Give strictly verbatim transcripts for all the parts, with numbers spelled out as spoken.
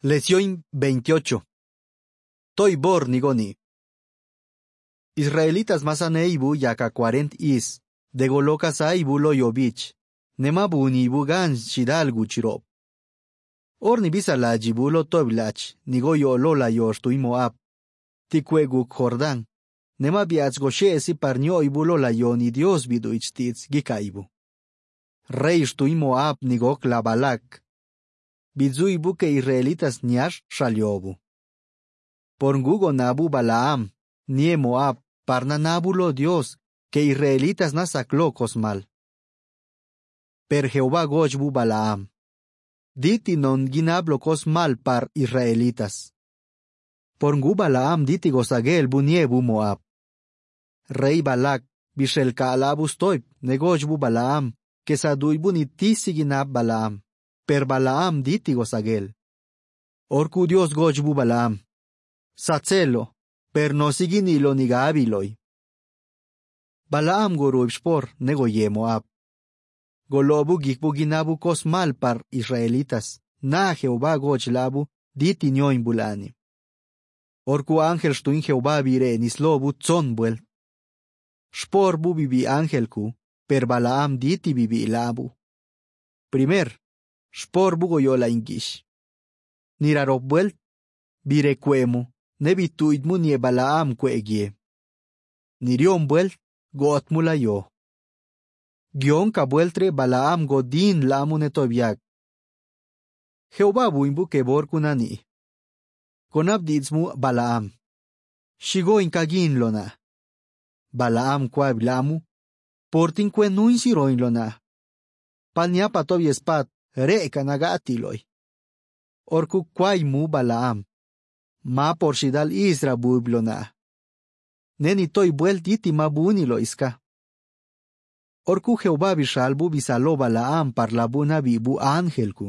Lección veintiocho. Toy bor nigoni. Israelitas masaneibu yaka cuarent is, de golocas aibu lo yobich, nemabu nibu gan shidalgu chirop. Or ni bisa la jibulo toblach, nigo yo la yortu y Moab, tikwegu Jordan, nema biats goshesi parnio ibulo la yoni Dios bidu ichtits gikaibu. Reistu y Moab nigok la balak. Bizuibu que israelitas niash shaliobu. Porngugo nabu Balaam, nie Moab, parna nabulo Dios, que israelitas nasaklo mal. Per Jehová gojbu Balaam. Diti non ginablo mal par israelitas. Porngu Balaam diti gosagel buniebu Moab. Rey Balak, bishel kaalabus toib, negojbu Balaam, que saduibu nitisi ginab Balaam. Per Balaam diti gosagel. Orku Dios gojbu Balaam. Satselo, per no siginilo ni gabiloi. Balaam goruib spor negoye Moab. Golobu gikbu ginabu mal par israelitas, na Jehová gojlabu diti nyoin bulani. Orku ángel stuin Jehová vire nislobu tzon buel. Spor bu bibi angelku, per Balaam diti bibi labu. Primer, spor bu goyola ingish. Nirarob buel, vire cuemu, nebituidmu nie Balaam cuegie. Nirion buel, gotmula yo. Gion ka bueltre Balaam godin lamu netobiak. Jehová buimbu kebor kunani. Konabditzmu Balaam. Shigo inkagin lona. Balaam kwab lamu, portin kwen nuin siroin lona. Panya patobiespat, re kanagatiloi. Orku kwaimu Balaam. Ma por shidal Isra buiblona. Neni toy bueltiti ma bunilo iska. Orku Jehová bishalbu bisalo Balaam parlabuna bibu angelku.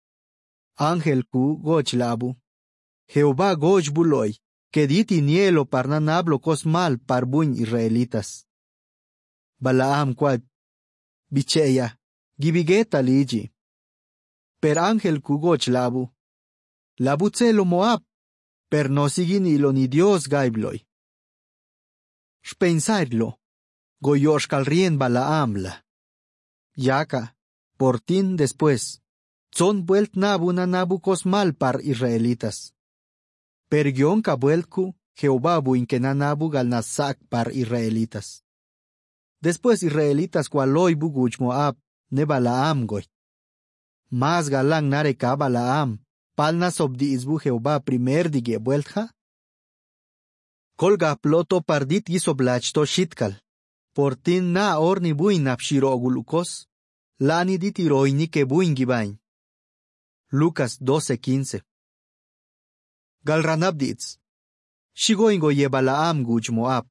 Angelku gochlabu. Jehová gojbuloi, que diti nielo parnanablo mal parbuñ israelitas. Balaam kwad. Bicheya, gibigeta liji. Per angelku gochlabu. Labutzelo Moab. Per no siginilo ni Dios gaibloi. Shpensairlo. Goyosh kalrien Balaamla. Yaka, portin después. Son vuelt nabu na nabu mal par israelitas. Per gion ka vueltku, Jehová buin que nanabu galnasak par israelitas. Después israelitas cualoi buguch Moab, ne Balaam goy. Mas galang nareka Balaam. Palna sobdi izbu Jehová primer dige vueltja? Kolga ploto pardit gisoblachto shitkal. Portin na orni buin apshiro gulukos. Lani ditiroini que buin gibain. Lucas doce quince. Galranabdits. Shigoingo ye Balaam guch Moab.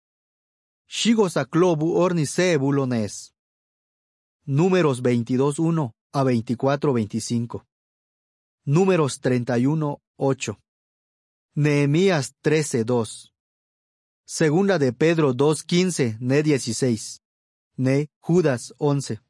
Shigo saklobu orni se bulones. Números veintidós uno a veinticuatro veinticinco. Números treinta y uno, ocho. Nehemías trece, dos. Segunda de Pedro dos, quince, ne dieciséis. Ne Judas once.